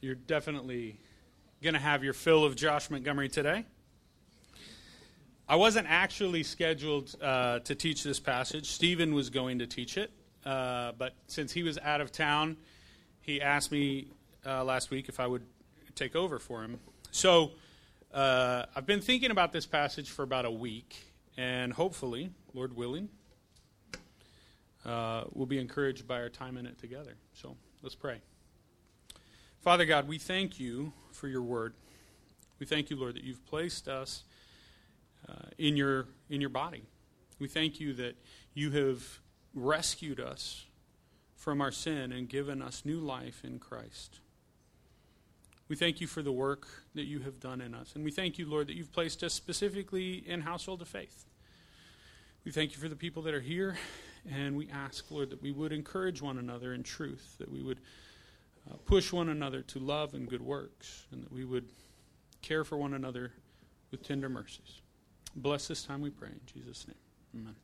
You're definitely going to have your fill of Josh Montgomery today. I wasn't actually scheduled to teach this passage. Stephen was going to teach it, but since he was out of town, he asked me last week if I would take over for him. So I've been thinking about this passage for about a week, and hopefully, Lord willing, we'll be encouraged by our time in it together. So let's pray. Father God, we thank you for your word. We thank you, Lord, that you've placed us in your body. We thank you that you have rescued us from our sin and given us new life in Christ. We thank you for the work that you have done in us. And we thank you, Lord, that you've placed us specifically in Household of Faith. We thank you for the people that are here. And we ask, Lord, that we would encourage one another in truth, that we would push one another to love and good works, and that we would care for one another with tender mercies. Bless this time, we pray, in Jesus' name. Amen.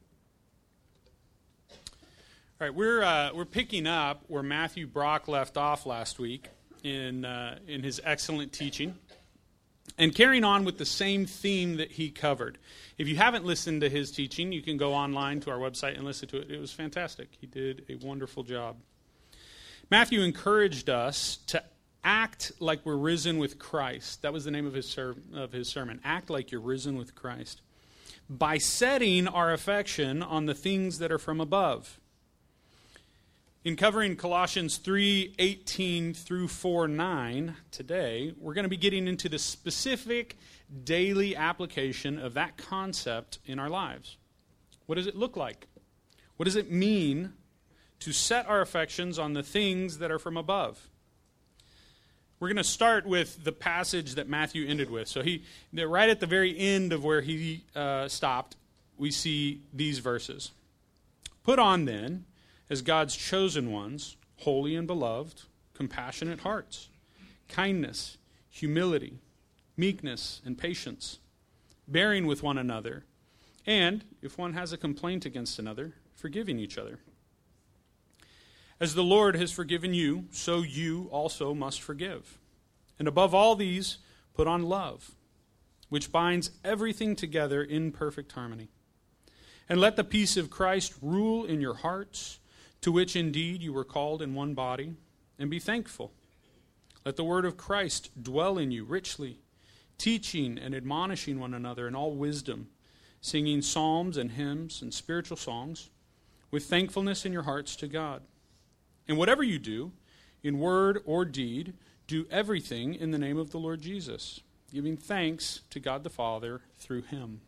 All right, we're picking up where Matthew Brock left off last week in his excellent teaching, and carrying on with the same theme that he covered. If you haven't listened to his teaching, you can go online to our website and listen to it. It was fantastic. He did a wonderful job. Matthew encouraged us to act like we're risen with Christ. That was the name of his sermon. Act like you're risen with Christ. By setting our affection on the things that are from above. In covering Colossians 3:18 through 4:9 today, we're going to be getting into the specific daily application of that concept in our lives. What does it look like? What does it mean to set our affections on the things that are from above? We're going to start with the passage that Matthew ended with. So right at the very end of where he stopped, we see these verses. Put on then, as God's chosen ones, holy and beloved, compassionate hearts, kindness, humility, meekness, and patience, bearing with one another, and, if one has a complaint against another, forgiving each other. As the Lord has forgiven you, so you also must forgive. And above all these, put on love, which binds everything together in perfect harmony. And let the peace of Christ rule in your hearts, to which indeed you were called in one body, and be thankful. Let the word of Christ dwell in you richly, teaching and admonishing one another in all wisdom, singing psalms and hymns and spiritual songs, with thankfulness in your hearts to God. And whatever you do, in word or deed, do everything in the name of the Lord Jesus, giving thanks to God the Father through him.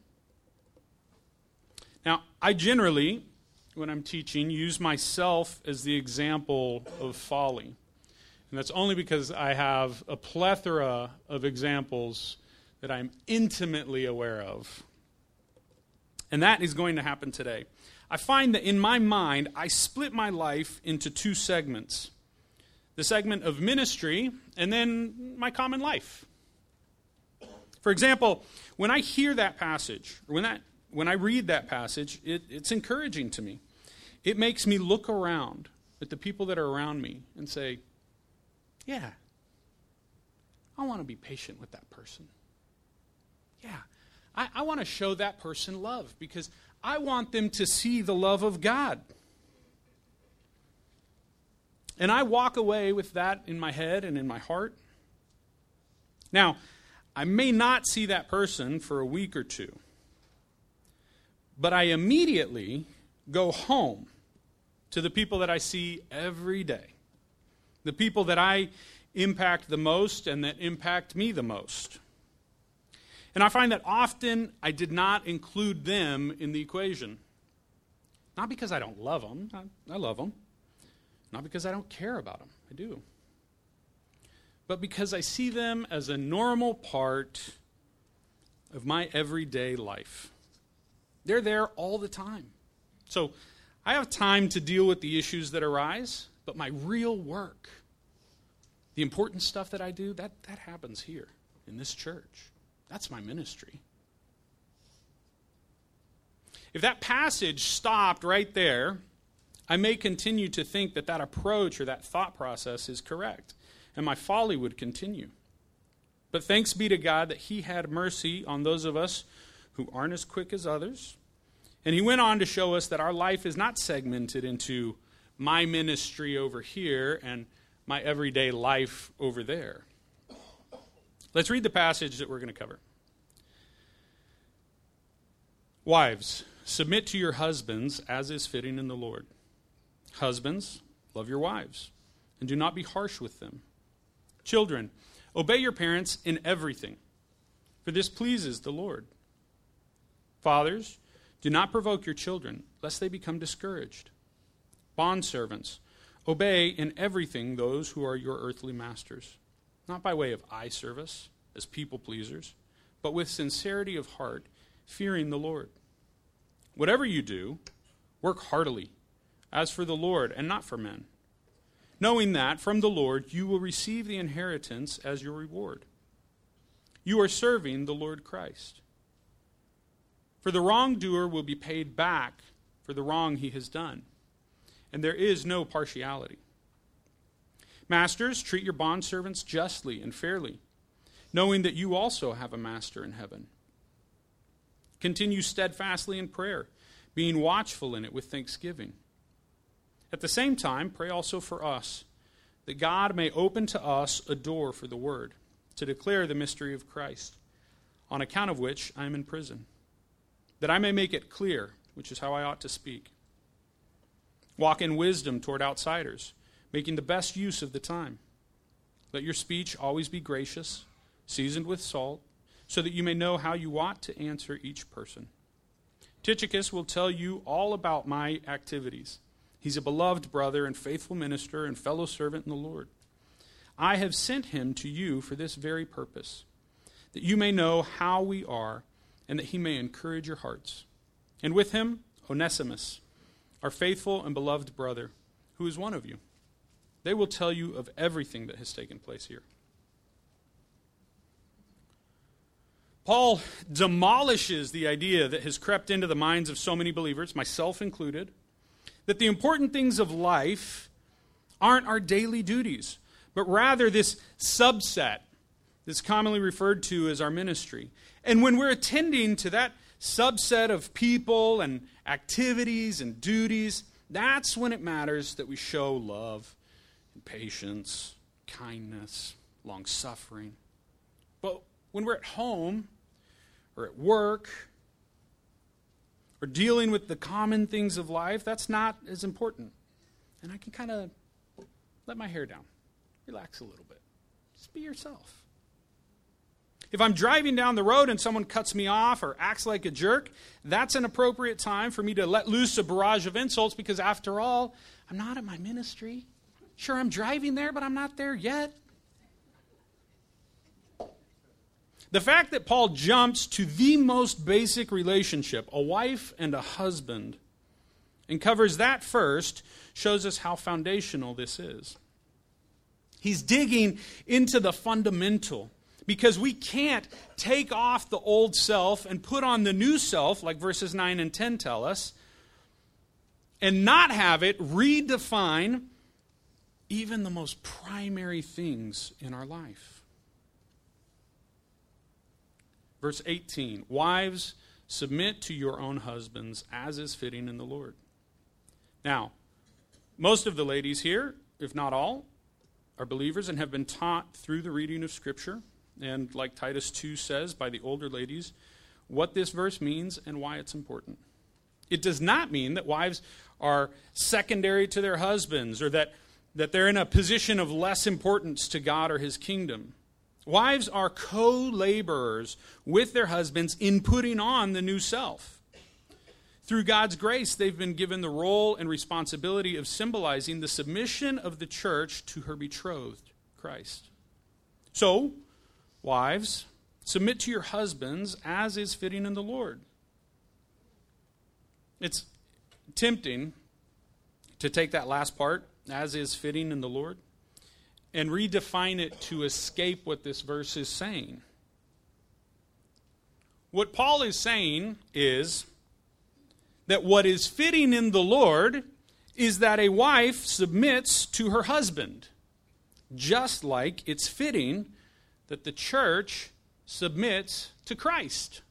Now, I generally, when I'm teaching, use myself as the example of folly. And that's only because I have a plethora of examples that I'm intimately aware of. And that is going to happen today. I find that in my mind, I split my life into two segments. The segment of ministry, and then my common life. For example, when I hear that passage, or when I read that passage, it's encouraging to me. It makes me look around at the people that are around me and say, yeah, I want to be patient with that person. Yeah, I want to show that person love because I want them to see the love of God. And I walk away with that in my head and in my heart. Now, I may not see that person for a week or two, but I immediately go home to the people that I see every day, the people that I impact the most and that impact me the most. And I find that often I did not include them in the equation. Not because I don't love them. I love them. Not because I don't care about them. I do. But because I see them as a normal part of my everyday life. They're there all the time. So I have time to deal with the issues that arise, but my real work, the important stuff that I do, that happens here in this church. That's my ministry. If that passage stopped right there, I may continue to think that approach or that thought process is correct. and my folly would continue. But thanks be to God that he had mercy on those of us who aren't as quick as others. And he went on to show us that our life is not segmented into my ministry over here and my everyday life over there. Let's read the passage that we're going to cover. Wives, submit to your husbands as is fitting in the Lord. Husbands, love your wives, and do not be harsh with them. Children, obey your parents in everything, for this pleases the Lord. Fathers, do not provoke your children, lest they become discouraged. Bondservants, obey in everything those who are your earthly masters, not by way of eye service, as people pleasers, but with sincerity of heart, fearing the Lord. Whatever you do, work heartily, as for the Lord and not for men, knowing that from the Lord you will receive the inheritance as your reward. You are serving the Lord Christ. For the wrongdoer will be paid back for the wrong he has done, and there is no partiality. Masters, treat your bondservants justly and fairly, knowing that you also have a master in heaven. Continue steadfastly in prayer, being watchful in it with thanksgiving. At the same time, pray also for us, that God may open to us a door for the word, to declare the mystery of Christ, on account of which I am in prison, that I may make it clear, which is how I ought to speak. Walk in wisdom toward outsiders, making the best use of the time. Let your speech always be gracious, seasoned with salt, so that you may know how you ought to answer each person. Tychicus will tell you all about my activities. He's a beloved brother and faithful minister and fellow servant in the Lord. I have sent him to you for this very purpose, that you may know how we are and that he may encourage your hearts. And with him, Onesimus, our faithful and beloved brother, who is one of you. They will tell you of everything that has taken place here. Paul demolishes the idea that has crept into the minds of so many believers, myself included, that the important things of life aren't our daily duties, but rather this subset that's commonly referred to as our ministry. And when we're attending to that subset of people and activities and duties, that's when it matters that we show love and patience, kindness, long-suffering. But when we're at home or at work or dealing with the common things of life, that's not as important. And I can kind of let my hair down, relax a little bit. Just be yourself. If I'm driving down the road and someone cuts me off or acts like a jerk, that's an appropriate time for me to let loose a barrage of insults because, after all, I'm not at my ministry. Sure, I'm driving there, but I'm not there yet. The fact that Paul jumps to the most basic relationship, a wife and a husband, and covers that first, shows us how foundational this is. He's digging into the fundamental, because we can't take off the old self and put on the new self, like verses 9 and 10 tell us, and not have it redefine even the most primary things in our life. Verse 18, wives, submit to your own husbands as is fitting in the Lord. Now, most of the ladies here, if not all, are believers and have been taught through the reading of Scripture, and like Titus 2 says, by the older ladies, what this verse means and why it's important. It does not mean that wives are secondary to their husbands or that they're in a position of less importance to God or his kingdom. Wives are co-laborers with their husbands in putting on the new self. Through God's grace, they've been given the role and responsibility of symbolizing the submission of the church to her betrothed, Christ. So, wives, submit to your husbands as is fitting in the Lord. It's tempting to take that last part, as is fitting in the Lord, and redefine it to escape what this verse is saying. What Paul is saying is that what is fitting in the Lord is that a wife submits to her husband. just like it's fitting that the church submits to Christ.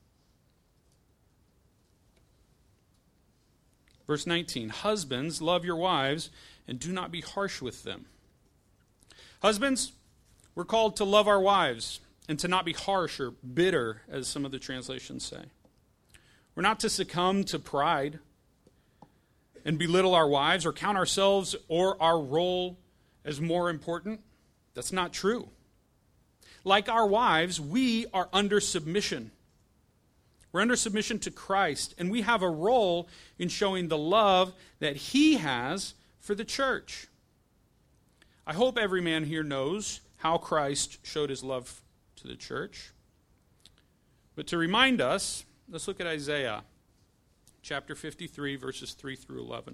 Verse 19, husbands, love your wives and do not be harsh with them. Husbands, we're called to love our wives and to not be harsh or bitter, as some of the translations say. We're not to succumb to pride and belittle our wives or count ourselves or our role as more important. That's not true. Like our wives, we are under submission. We're under submission to Christ, and we have a role in showing the love that He has for the church. I hope every man here knows how Christ showed His love to the church. But to remind us, let's look at Isaiah chapter 53, verses 3 through 11.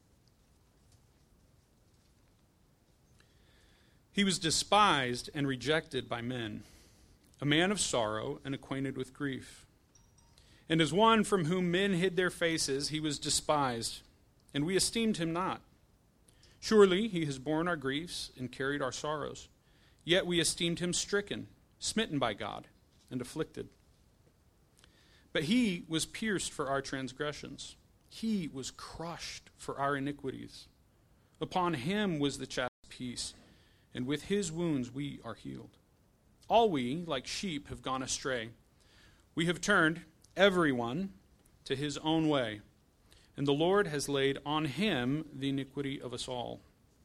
He was despised and rejected by men, a man of sorrow and acquainted with grief. And as one from whom men hid their faces, he was despised, and we esteemed him not. Surely he has borne our griefs and carried our sorrows. Yet we esteemed him stricken, smitten by God, and afflicted. But he was pierced for our transgressions. He was crushed for our iniquities. Upon him was the chastisement of peace, and with his wounds we are healed. All we, like sheep, have gone astray. We have turned everyone to his own way, and the Lord has laid on him the iniquity of us all.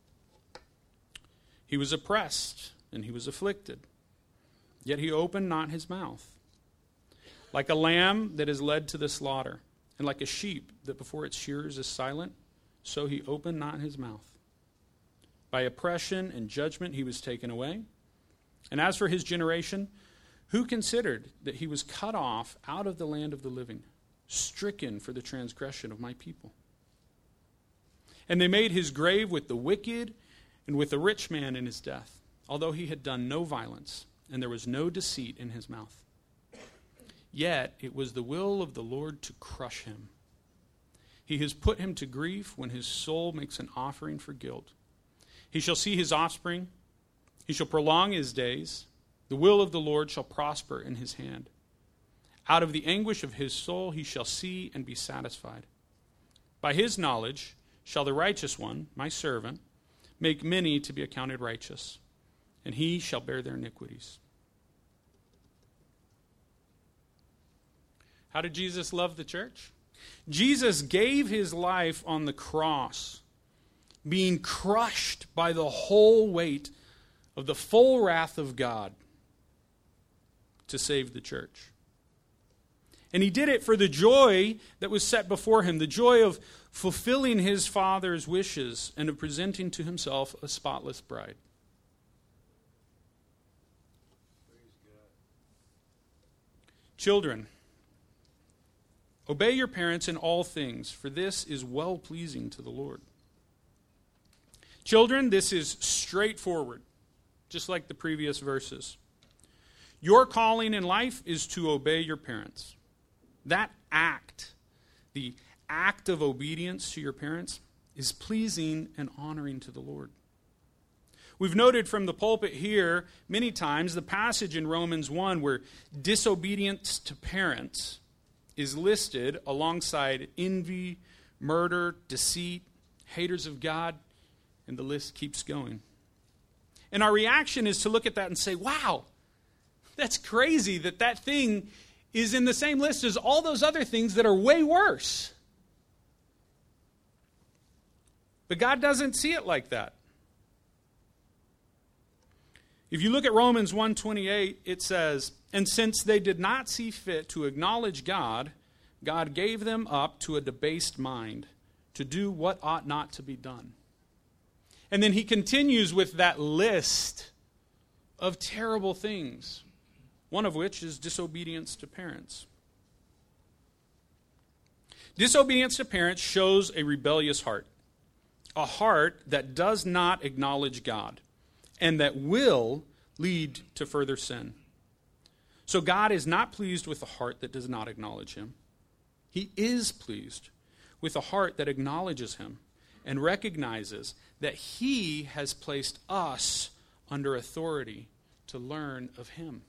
He was oppressed, and he was afflicted, yet he opened not his mouth. Like a lamb that is led to the slaughter, and like a sheep that before its shearers is silent, so he opened not his mouth. By oppression and judgment he was taken away. And as for his generation, who considered that he was cut off out of the land of the living, stricken for the transgression of my people? And they made his grave with the wicked and with the rich man in his death, although he had done no violence, and there was no deceit in his mouth. Yet it was the will of the Lord to crush him. He has put him to grief when his soul makes an offering for guilt. He shall see his offspring. He shall prolong his days. The will of the Lord shall prosper in his hand. Out of the anguish of his soul he shall see and be satisfied. By his knowledge shall the righteous one, my servant, make many to be accounted righteous, and he shall bear their iniquities. How did Jesus love the church? Jesus gave his life on the cross, being crushed by the whole weight of the full wrath of God to save the church. And he did it for the joy that was set before him, the joy of fulfilling his Father's wishes and of presenting to himself a spotless bride. Children, obey your parents in all things, for this is well-pleasing to the Lord. Children, this is straightforward, just like the previous verses. Your calling in life is to obey your parents. That act, the act of obedience to your parents, is pleasing and honoring to the Lord. We've noted from the pulpit here many times the passage in Romans 1 where disobedience to parents is listed alongside envy, murder, deceit, haters of God, and the list keeps going. And our reaction is to look at that and say, wow, that's crazy that that thing is in the same list as all those other things that are way worse. But God doesn't see it like that. If you look at Romans 1:28, it says, "And since they did not see fit to acknowledge God, God gave them up to a debased mind to do what ought not to be done." And then he continues with that list of terrible things, one of which is disobedience to parents. Disobedience to parents shows a rebellious heart, a heart that does not acknowledge God, and that will lead to further sin. So God is not pleased with a heart that does not acknowledge him. He is pleased with a heart that acknowledges him and recognizes that he has placed us under authority to learn of him.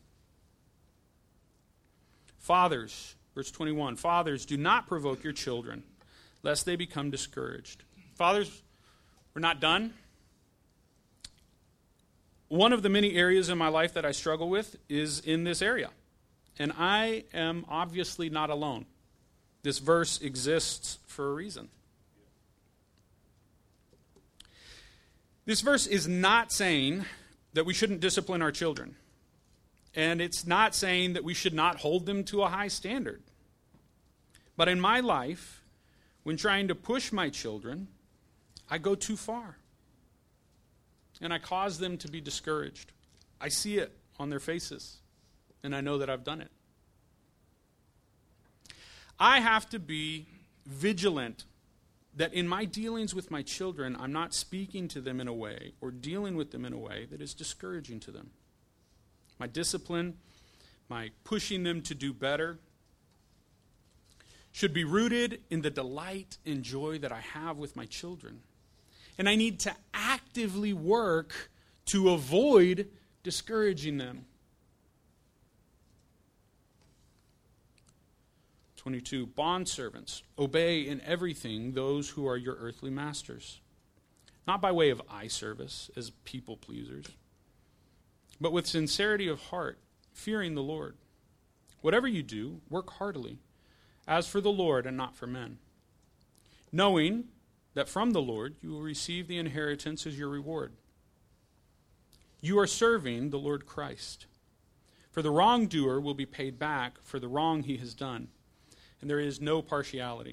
Fathers, verse 21, fathers, do not provoke your children, lest they become discouraged. Fathers, we're not done. One of the many areas in my life that I struggle with is in this area. And I am obviously not alone. This verse exists for a reason. This verse is not saying that we shouldn't discipline our children. And it's not saying that we should not hold them to a high standard. But in my life, when trying to push my children, I go too far. And I cause them to be discouraged. I see it on their faces. And I know that I've done it. I have to be vigilant that in my dealings with my children, I'm not speaking to them in a way or dealing with them in a way that is discouraging to them. My discipline, my pushing them to do better, should be rooted in the delight and joy that I have with my children. And I need to actively work to avoid discouraging them. 22, bondservants, obey in everything those who are your earthly masters, not by way of eye service as people pleasers, but with sincerity of heart, fearing the Lord. Whatever you do, work heartily, as for the Lord and not for men, knowing that from the Lord you will receive the inheritance as your reward. You are serving the Lord Christ. For the wrongdoer will be paid back for the wrong he has done, and there is no partiality.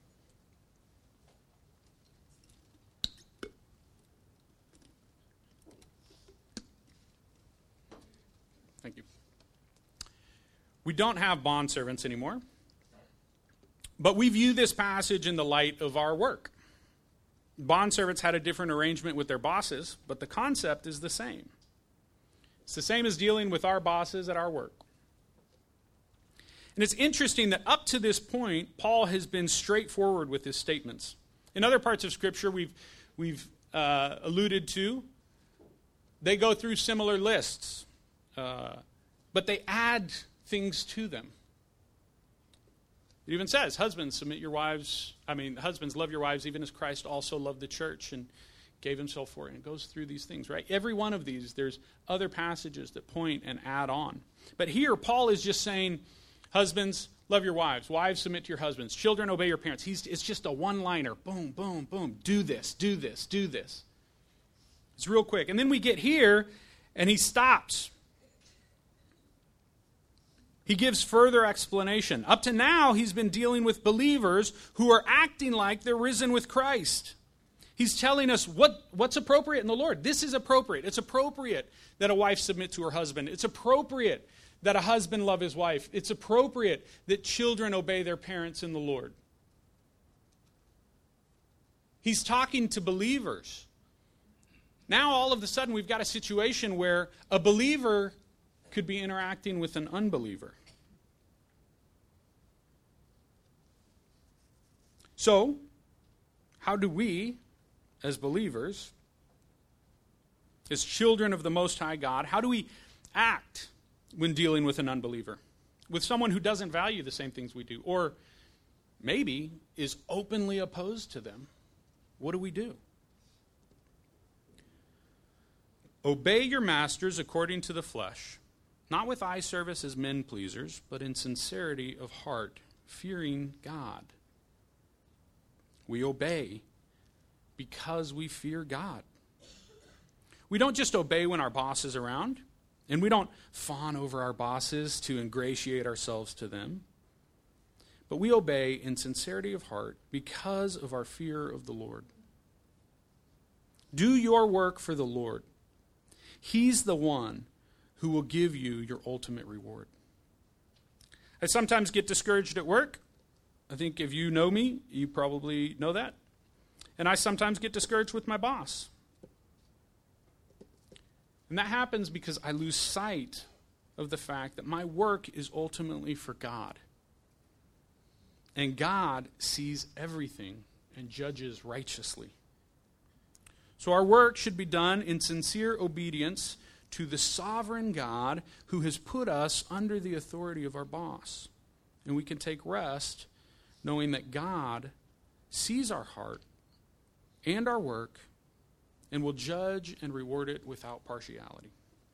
Thank you. We don't have bondservants anymore, but we view this passage in the light of our work. Bondservants had a different arrangement with their bosses, but the concept is the same. It's the same as dealing with our bosses at our work. And it's interesting that up to this point, Paul has been straightforward with his statements. In other parts of Scripture we've alluded to, they go through similar lists, but they add things to them. It even says, husbands, husbands, love your wives even as Christ also loved the church and gave himself for it. And it goes through these things, right? Every one of these, there's other passages that point and add on. But here, Paul is just saying, husbands, love your wives. Wives, submit to your husbands. Children, obey your parents. It's just a one-liner. Boom, boom, boom. Do this, do this, do this. It's real quick. And then we get here, and he stops. He gives further explanation. Up to now, he's been dealing with believers who are acting like they're risen with Christ. He's telling us what's appropriate in the Lord. This is appropriate. It's appropriate that a wife submit to her husband. It's appropriate that a husband love his wife. It's appropriate that children obey their parents in the Lord. He's talking to believers. Now, all of a sudden, we've got a situation where a believer could be interacting with an unbeliever. So, how do we, as believers, as children of the Most High God, how do we act when dealing with an unbeliever? With someone who doesn't value the same things we do, or maybe is openly opposed to them? What do we do? Obey your masters according to the flesh, not with eye service as men pleasers, but in sincerity of heart, fearing God. We obey because we fear God. We don't just obey when our boss is around, and we don't fawn over our bosses to ingratiate ourselves to them, but we obey in sincerity of heart because of our fear of the Lord. Do your work for the Lord. He's the one who will give you your ultimate reward. I sometimes get discouraged at work. I think if you know me, you probably know that. And I sometimes get discouraged with my boss. And that happens because I lose sight of the fact that my work is ultimately for God. And God sees everything and judges righteously. So our work should be done in sincere obedience to the sovereign God who has put us under the authority of our boss. And we can take rest knowing that God sees our heart and our work and will judge and reward it without partiality.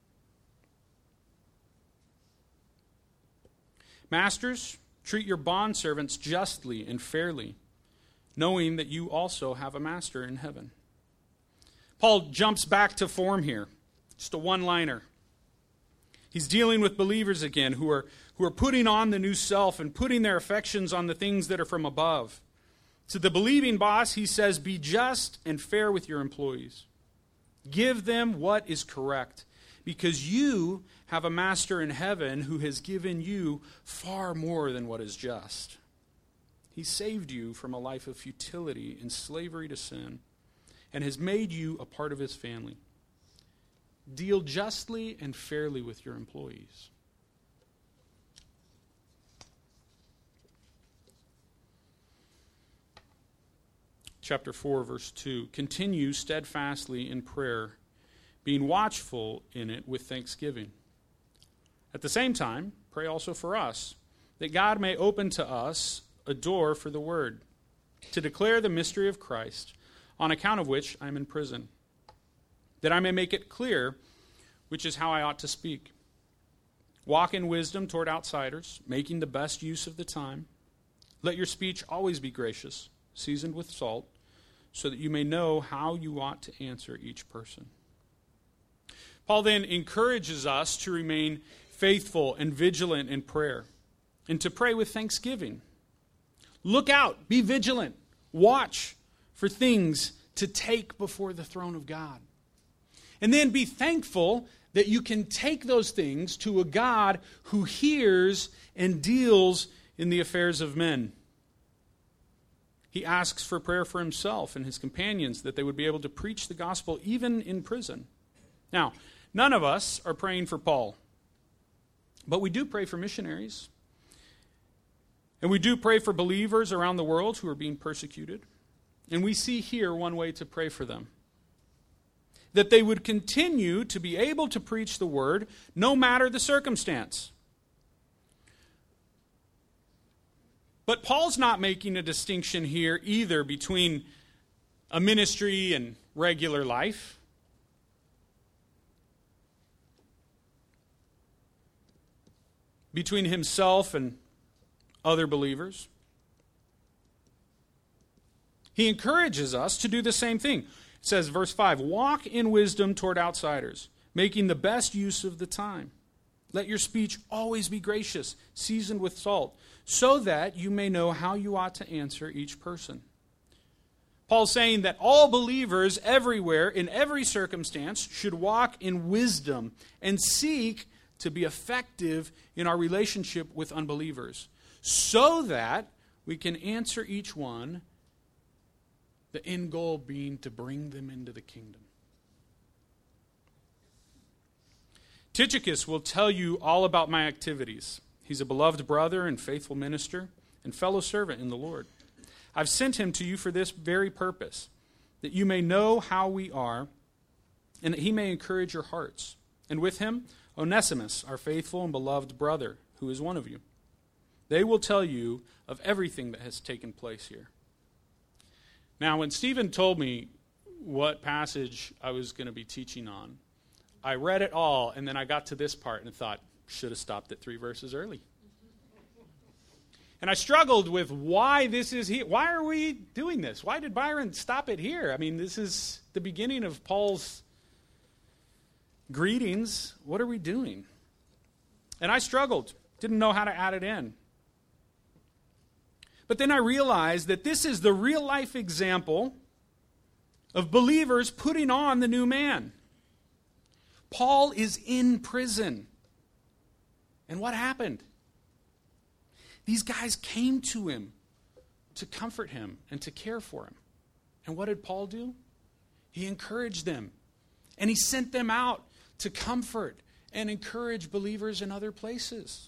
Masters, treat your bondservants justly and fairly, knowing that you also have a master in heaven. Paul jumps back to form here. Just a one-liner. He's dealing with believers again who are putting on the new self and putting their affections on the things that are from above. To the believing boss, he says, be just and fair with your employees. Give them what is correct, because you have a master in heaven who has given you far more than what is just. He saved you from a life of futility and slavery to sin and has made you a part of his family. Deal justly and fairly with your employees. Chapter 4, verse 2. Continue steadfastly in prayer, being watchful in it with thanksgiving. At the same time, pray also for us, that God may open to us a door for the word, to declare the mystery of Christ, on account of which I am in prison, that I may make it clear which is how I ought to speak. Walk in wisdom toward outsiders, making the best use of the time. Let your speech always be gracious, seasoned with salt, so that you may know how you ought to answer each person. Paul then encourages us to remain faithful and vigilant in prayer, and to pray with thanksgiving. Look out, be vigilant, watch for things to take before the throne of God. And then be thankful that you can take those things to a God who hears and deals in the affairs of men. He asks for prayer for himself and his companions, that they would be able to preach the gospel even in prison. Now, none of us are praying for Paul, but we do pray for missionaries. And we do pray for believers around the world who are being persecuted. And we see here one way to pray for them: that they would continue to be able to preach the word no matter the circumstance. But Paul's not making a distinction here either between a ministry and regular life. Between himself and other believers. He encourages us to do the same thing. It says, verse 5, walk in wisdom toward outsiders, making the best use of the time. Let your speech always be gracious, seasoned with salt, so that you may know how you ought to answer each person. Paul's saying that all believers everywhere, in every circumstance, should walk in wisdom and seek to be effective in our relationship with unbelievers, so that we can answer each one, the end goal being to bring them into the kingdom. Tychicus will tell you all about my activities. He's a beloved brother and faithful minister and fellow servant in the Lord. I've sent him to you for this very purpose, that you may know how we are, and that he may encourage your hearts. And with him, Onesimus, our faithful and beloved brother, who is one of you. They will tell you of everything that has taken place here. Now, when Stephen told me what passage I was going to be teaching on, I read it all, and then I got to this part and thought, should have stopped at 3 verses early. And I struggled with why this is here. Why are we doing this? Why did Byron stop it here? I mean, this is the beginning of Paul's greetings. What are we doing? And I struggled. Didn't know how to add it in. But then I realized that this is the real life example of believers putting on the new man. Paul is in prison. And what happened? These guys came to him to comfort him and to care for him. And what did Paul do? He encouraged them. And he sent them out to comfort and encourage believers in other places.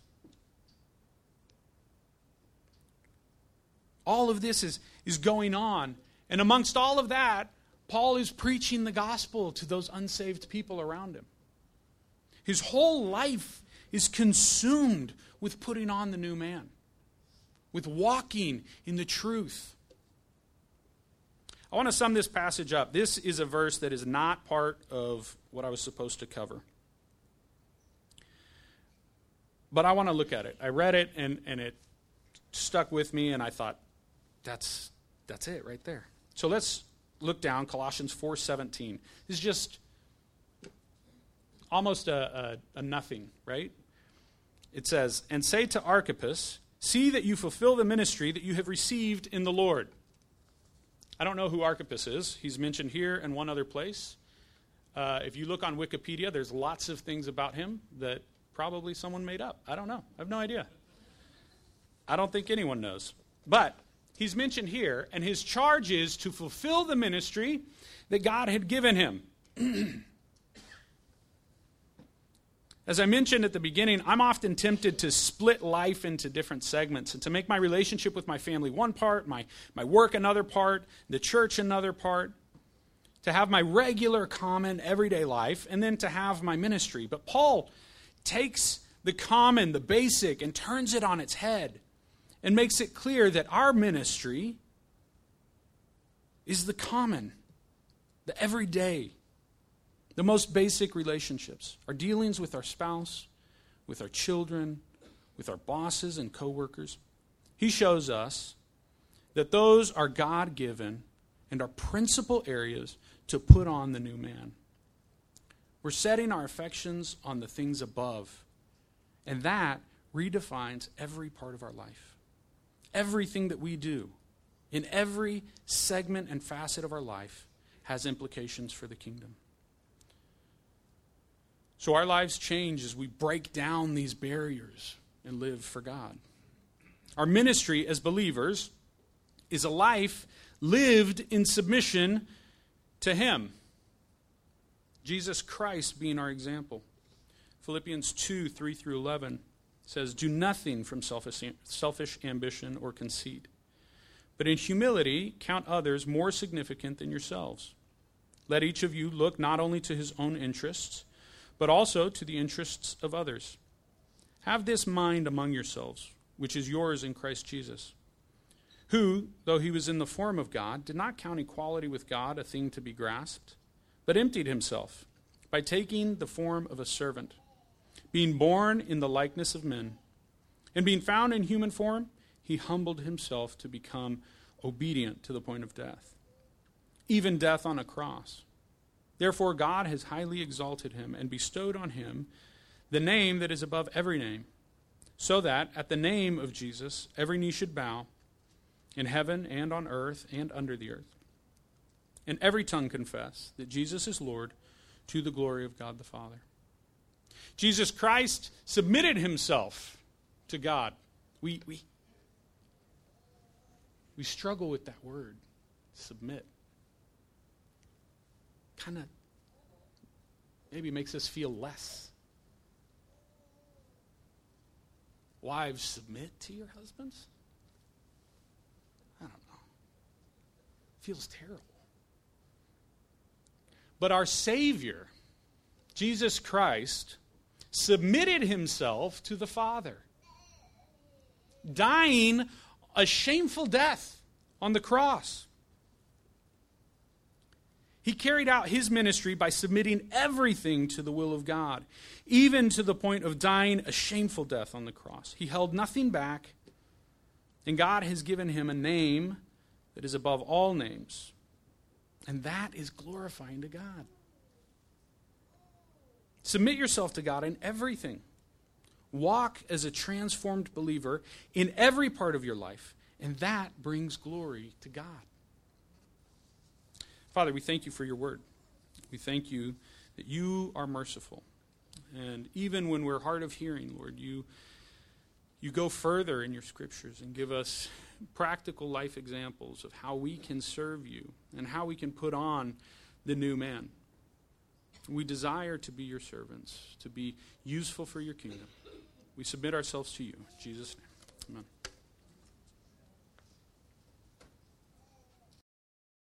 All of this is going on. And amongst all of that, Paul is preaching the gospel to those unsaved people around him. His whole life is consumed with putting on the new man, with walking in the truth. I want to sum this passage up. This is a verse that is not part of what I was supposed to cover. But I want to look at it. I read it and it stuck with me, and I thought, that's it right there. So let's look down, Colossians 4:17. This is just almost a nothing, right? It says, "And say to Archippus, see that you fulfill the ministry that you have received in the Lord." I don't know who Archippus is. He's mentioned here and one other place. If you look on Wikipedia, there's lots of things about him that probably someone made up. I don't know. I have no idea. I don't think anyone knows. But he's mentioned here, and his charge is to fulfill the ministry that God had given him. As I mentioned at the beginning, I'm often tempted to split life into different segments and to make my relationship with my family one part, my work another part, the church another part, to have my regular, common, everyday life, and then to have my ministry. But Paul takes the common, the basic, and turns it on its head and makes it clear that our ministry is the common, the everyday, the most basic relationships. Our dealings with our spouse, with our children, with our bosses and coworkers. He shows us that those are God-given and are principal areas to put on the new man. We're setting our affections on the things above, and that redefines every part of our life. Everything that we do, in every segment and facet of our life, has implications for the kingdom. So our lives change as we break down these barriers and live for God. Our ministry as believers is a life lived in submission to Him. Jesus Christ being our example. Philippians 2, 3 through 11 says, "Do nothing from selfish ambition or conceit, but in humility count others more significant than yourselves. Let each of you look not only to his own interests, but also to the interests of others. Have this mind among yourselves, which is yours in Christ Jesus, who, though he was in the form of God, did not count equality with God a thing to be grasped, but emptied himself by taking the form of a servant, being born in the likeness of men. And being found in human form, he humbled himself to become obedient to the point of death, even death on a cross. Therefore God has highly exalted him and bestowed on him the name that is above every name, so that at the name of Jesus every knee should bow, in heaven and on earth and under the earth, and every tongue confess that Jesus is Lord, to the glory of God the Father." Jesus Christ submitted himself to God. We struggle with that word, submit. Kind of maybe makes us feel less. Wives, submit to your husbands? I don't know. Feels terrible. But our Savior, Jesus Christ, submitted himself to the Father, dying a shameful death on the cross. He carried out his ministry by submitting everything to the will of God, even to the point of dying a shameful death on the cross. He held nothing back, and God has given him a name that is above all names, and that is glorifying to God. Submit yourself to God in everything. Walk as a transformed believer in every part of your life, and that brings glory to God. Father, we thank you for your word. We thank you that you are merciful. And even when we're hard of hearing, Lord, you go further in your scriptures and give us practical life examples of how we can serve you and how we can put on the new man. We desire to be your servants, to be useful for your kingdom. We submit ourselves to you. In Jesus' name, amen.